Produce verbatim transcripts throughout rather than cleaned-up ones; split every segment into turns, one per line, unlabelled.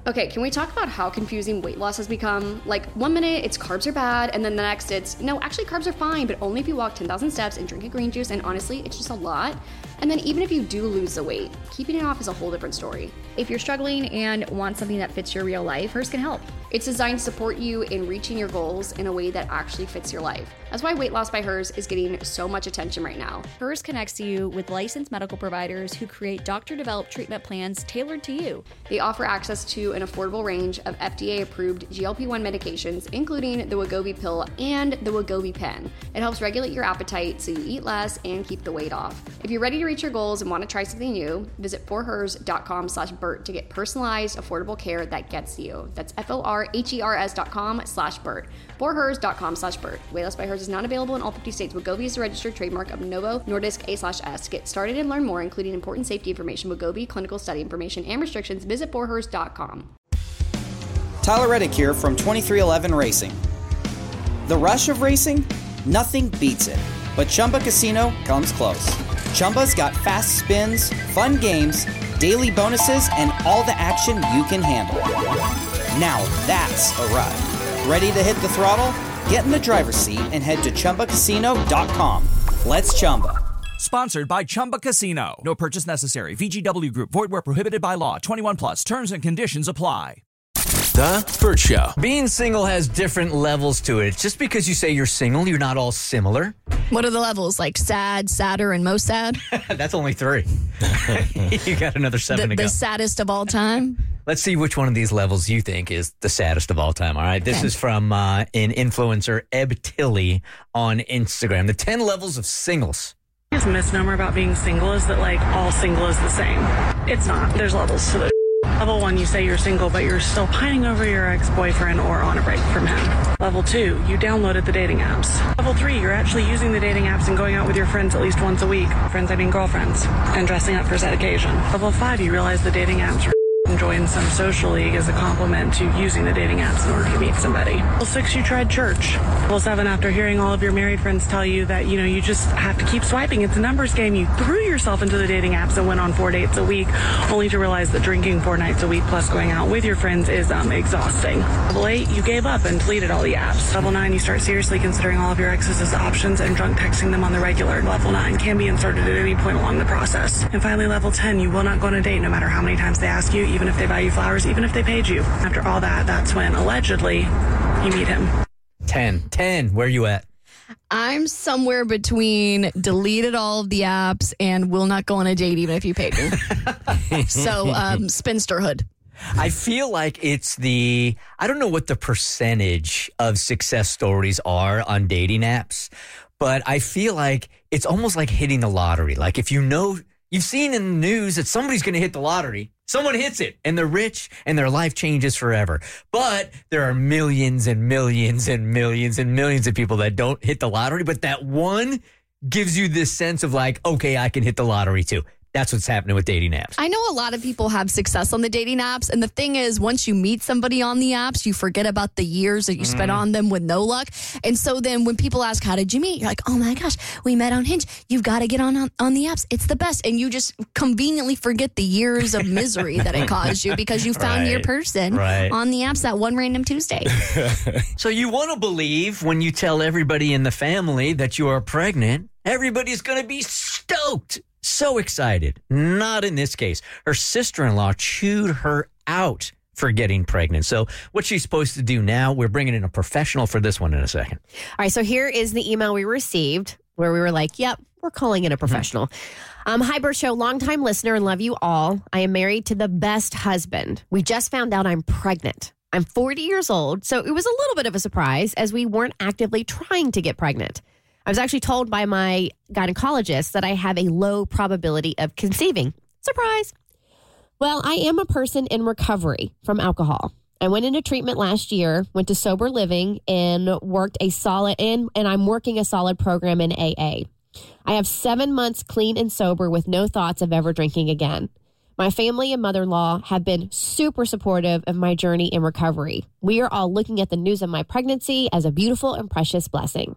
Okay, can we talk about how confusing weight loss has become? Like, one minute it's carbs are bad, and then the next it's, no, actually carbs are fine, but only if you walk ten thousand steps and drink a green juice, and honestly, it's just a lot. And then even if you do lose the weight, keeping it off is a whole different story.
If you're struggling and want something that fits your real life, Hers can help.
It's designed to support you in reaching your goals in a way that actually fits your life. That's why Weight Loss by Hers is getting so much attention right now.
Hers connects you with licensed medical providers who create doctor-developed treatment plans tailored to you.
They offer access to an affordable range of F D A-approved G L P one medications, including the Wegovy pill and the Wegovy pen. It helps regulate your appetite so you eat less and keep the weight off. If you're ready to reach your goals and want to try something new, visit forhers.com slash Bert to get personalized, affordable care that gets you. That's F-O-R-H-E-R-S dot com slash Bert. forhers.com slash Bert. Weight Loss by Hers is not available in all fifty states. Wegovy is a registered trademark of Novo Nordisk A slash S. To get started and learn more, including important safety information, Wegovy, clinical study information, and restrictions, visit forhers dot com.
Tyler Reddick here from twenty-three eleven Racing. The rush of racing? Nothing beats it. But Chumba Casino comes close. Chumba's got fast spins, fun games, daily bonuses, and all the action you can handle. Now that's a ride. Ready to hit the throttle? Get in the driver's seat and head to Chumba Casino dot com. Let's Chumba.
Sponsored by Chumba Casino. No purchase necessary. V G W Group. Void where prohibited by law. twenty-one plus. Terms and conditions apply.
The Bert Show.
Being single has different levels to it. Just because you say you're single, you're not all similar.
What are the levels? Like sad, sadder, and most sad?
That's only three. You got another seven
the,
to go.
The saddest of all time?
Let's see which one of these levels you think is the saddest of all time. All right. This
okay.
is from uh, an influencer, Eb Tilly, on Instagram. The ten levels of singles.
His misnomer about being single is that, like, all single is the same. It's not. There's levels to this. Level one, you say you're single, but you're still pining over your ex-boyfriend or on a break from him. Level two, you downloaded the dating apps. Level three, you're actually using the dating apps and going out with your friends at least once a week. Friends, I mean girlfriends. And dressing up for said occasion. Level five, you realize the dating apps are join some social league as a compliment to using the dating apps in order to meet somebody. Level six, you tried church. Level seven, after hearing all of your married friends tell you that, you know, you just have to keep swiping, it's a numbers game, you threw yourself into the dating apps and went on four dates a week, only to realize that drinking four nights a week plus going out with your friends is um, exhausting. Level eight, you gave up and deleted all the apps. Level nine, you start seriously considering all of your exes as options and drunk texting them on the regular. Level nine can be inserted at any point along the process. And finally, level ten, you will not go on a date no matter how many times they ask you, even if they buy you flowers, even if they paid you. After all that, that's when, allegedly, you meet him.
ten. ten. Where you at?
I'm somewhere between deleted all of the apps and will not go on a date even if you paid me. So, um, spinsterhood.
I feel like it's the, I don't know what the percentage of success stories are on dating apps, but I feel like it's almost like hitting the lottery. Like if you know, you've seen in the news that somebody's going to hit the lottery. Someone hits it, and they're rich, and their life changes forever. But there are millions and millions and millions and millions of people that don't hit the lottery, but that one gives you this sense of like, okay, I can hit the lottery too. That's what's happening with dating apps.
I know a lot of people have success on the dating apps. And the thing is, once you meet somebody on the apps, you forget about the years that you mm. spent on them with no luck. And so then when people ask, how did you meet? You're like, oh my gosh, we met on Hinge. You've got to get on, on on the apps. It's the best. And you just conveniently forget the years of misery that it caused you because you found
right.
your person
right.
on the apps that one random Tuesday.
So you want to believe when you tell everybody in the family that you are pregnant, everybody's going to be stoked. So excited. Not in this case. Her sister-in-law chewed her out for getting pregnant. So what's she supposed to do now? We're bringing in a professional for this one in a second.
All right, so here is the email we received where we were like, yep, we're calling in a professional. Mm-hmm. Um, Hi, Bert Show, longtime listener and love you all. I am married to the best husband. We just found out I'm pregnant. I'm forty years old, so it was a little bit of a surprise as we weren't actively trying to get pregnant. I was actually told by my gynecologist that I have a low probability of conceiving. Surprise. Well, I am a person in recovery from alcohol. I went into treatment last year, went to sober living, and worked a solid, and, and I'm working a solid program in A A. I have seven months clean and sober with no thoughts of ever drinking again. My family and mother-in-law have been super supportive of my journey in recovery. We are all looking at the news of my pregnancy as a beautiful and precious blessing.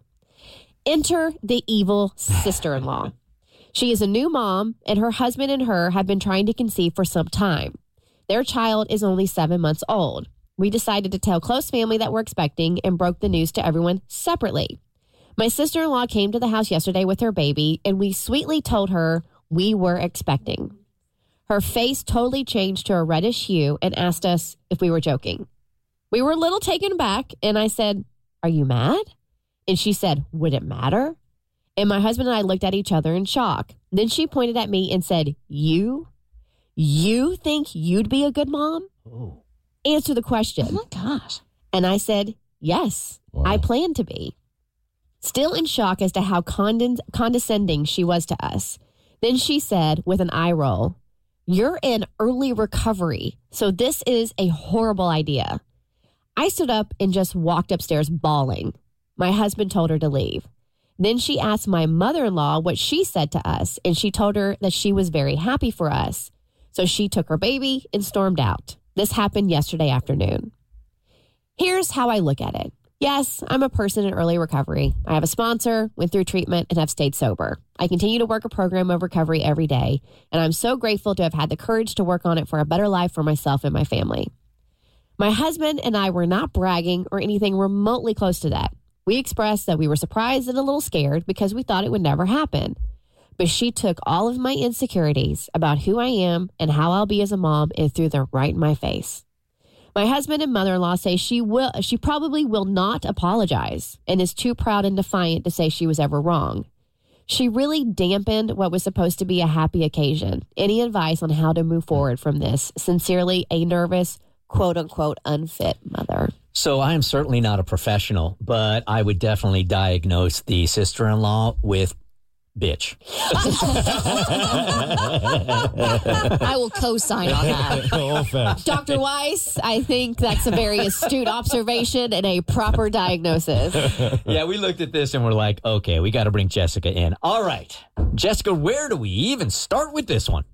Enter the evil sister-in-law. She is a new mom, and her husband and her have been trying to conceive for some time. Their child is only seven months old. We decided to tell close family that we're expecting and broke the news to everyone separately. My sister-in-law came to the house yesterday with her baby, and we sweetly told her we were expecting. Her face totally changed to a reddish hue and asked us if we were joking. We were a little taken aback, and I said, "Are you mad?" And she said, "Would it matter?" And my husband and I looked at each other in shock. Then she pointed at me and said, You? You think you'd be a good mom? Oh. Answer the question.
Oh, my gosh.
And I said, yes, wow. I plan to be. Still in shock as to how condens- condescending she was to us. Then she said with an eye roll, "You're in early recovery, so this is a horrible idea." I stood up and just walked upstairs bawling. My husband told her to leave. Then she asked my mother-in-law what she said to us, and she told her that she was very happy for us. So she took her baby and stormed out. This happened yesterday afternoon. Here's how I look at it. Yes, I'm a person in early recovery. I have a sponsor, went through treatment, and have stayed sober. I continue to work a program of recovery every day, and I'm so grateful to have had the courage to work on it for a better life for myself and my family. My husband and I were not bragging or anything remotely close to that. We expressed that we were surprised and a little scared because we thought it would never happen. But she took all of my insecurities about who I am and how I'll be as a mom and threw them right in my face. My husband and mother-in-law say she will, she probably will not apologize and is too proud and defiant to say she was ever wrong. She really dampened what was supposed to be a happy occasion. Any advice on how to move forward from this? Sincerely, a nervous, quote-unquote, unfit mother.
So I am certainly not a professional, but I would definitely diagnose the sister-in-law with bitch.
I will co-sign on that. Doctor Weiss, I think that's a very astute observation and a proper diagnosis.
Yeah, we looked at this and we're like, okay, we got to bring Jessica in. All right. Jessica, where do we even start with this one?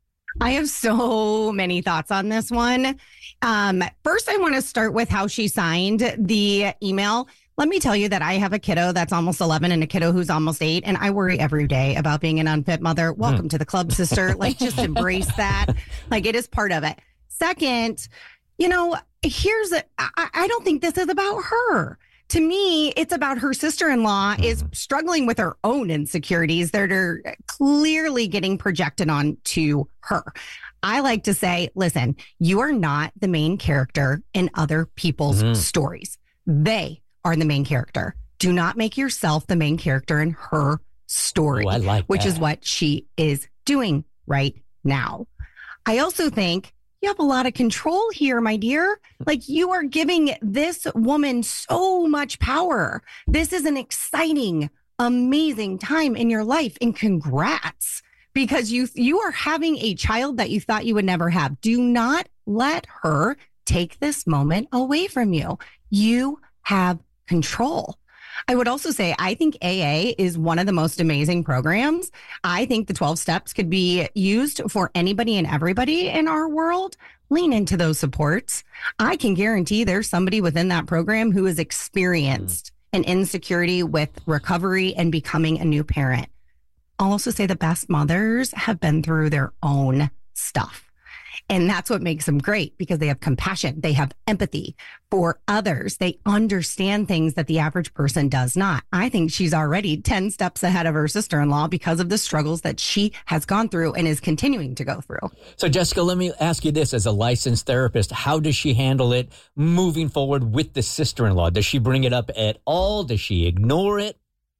I have so many thoughts on this one. Um, first, I want to start with how she signed the email. Let me tell you that I have a kiddo that's almost eleven and a kiddo who's almost eight, and I worry every day about being an unfit mother. Welcome mm. to the club, sister. Like, just embrace that. Like, it is part of it. Second, you know, here's a, I, I don't think this is about her. To me, it's about her sister-in-law mm. is struggling with her own insecurities that are clearly getting projected onto her. I like to say, listen, you are not the main character in other people's mm. stories. They are the main character. Do not make yourself the main character in her story,
Ooh, I like
which
that.
is what she is doing right now. I also think you have a lot of control here, my dear. Like, you are giving this woman so much power. This is an exciting, amazing time in your life, and congrats, because you you are having a child that you thought you would never have. Do not let her take this moment away from you. You have control. I would also say, I think A A is one of the most amazing programs. I think the twelve steps could be used for anybody and everybody in our world. Lean into those supports. I can guarantee there's somebody within that program who has experienced mm. an insecurity with recovery and becoming a new parent. I'll also say the best mothers have been through their own stuff. And that's what makes them great, because they have compassion. They have empathy for others. They understand things that the average person does not. I think she's already ten steps ahead of her sister-in-law because of the struggles that she has gone through and is continuing to go through.
So, Jessica, let me ask you this. As a licensed therapist, how does she handle it moving forward with the sister-in-law? Does she bring it up at all? Does she ignore it?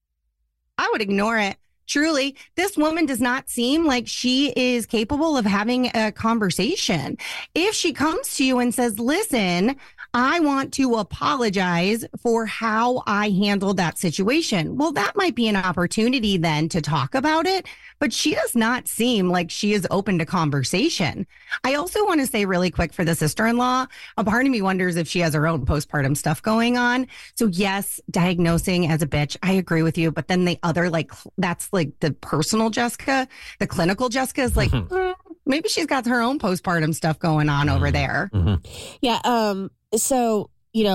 I would ignore it. Truly, this woman does not seem like she is capable of having a conversation. If she comes to you and says, listen, I want to apologize for how I handled that situation. Well, that might be an opportunity then to talk about it, but she does not seem like she is open to conversation. I also want to say really quick for the sister-in-law, a part of me wonders if she has her own postpartum stuff going on. So yes, diagnosing as a bitch, I agree with you. But then the other, like, that's like the personal Jessica, the clinical Jessica is like, mm, maybe she's got her own postpartum stuff going on over there.
Mm-hmm. Yeah. Um, so, you know,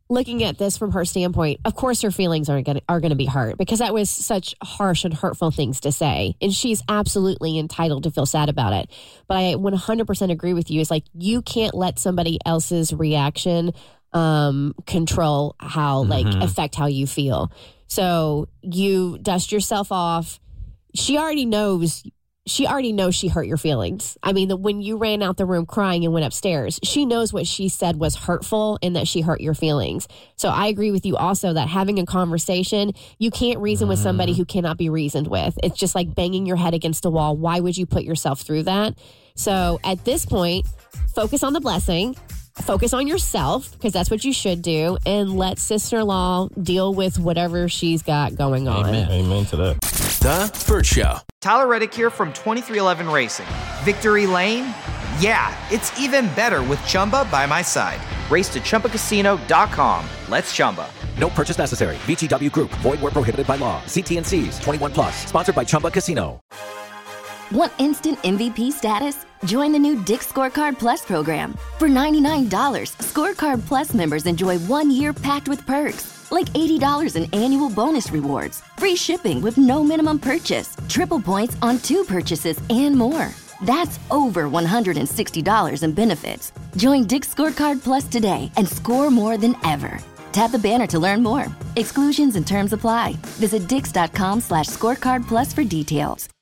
looking at this from her standpoint, of course her feelings are going are going to be hurt because that was such harsh and hurtful things to say. And she's absolutely entitled to feel sad about it. But I one hundred percent agree with you. It's like you can't let somebody else's reaction um, control how, like,
Mhm.
affect how you feel. So you dust yourself off. She already knows She already knows she hurt your feelings. I mean, the, when you ran out the room crying and went upstairs, she knows what she said was hurtful and that she hurt your feelings. So I agree with you also that having a conversation, you can't reason with somebody who cannot be reasoned with. It's just like banging your head against a wall. Why would you put yourself through that? So at this point, focus on the blessing. Focus on yourself, because that's what you should do, and let sister-in-law deal with whatever she's got going on.
Amen. Amen to that. The Burt Show.
Tyler Reddick here from twenty-three eleven Racing. Victory Lane? Yeah, it's even better with Chumba by my side. Race to Chumba Casino dot com. Let's Chumba.
No purchase necessary. V G W Group. Void where prohibited by law. See T and C's. twenty-one plus. Sponsored by Chumba Casino.
Want instant M V P status? Join the new Dick's Scorecard Plus program. For ninety-nine dollars, Scorecard Plus members enjoy one year packed with perks, like eighty dollars in annual bonus rewards, free shipping with no minimum purchase, triple points on two purchases, and more. That's over one hundred sixty dollars in benefits. Join Dick's Scorecard Plus today and score more than ever. Tap the banner to learn more. Exclusions and terms apply. Visit dix.com slash scorecard plus for details.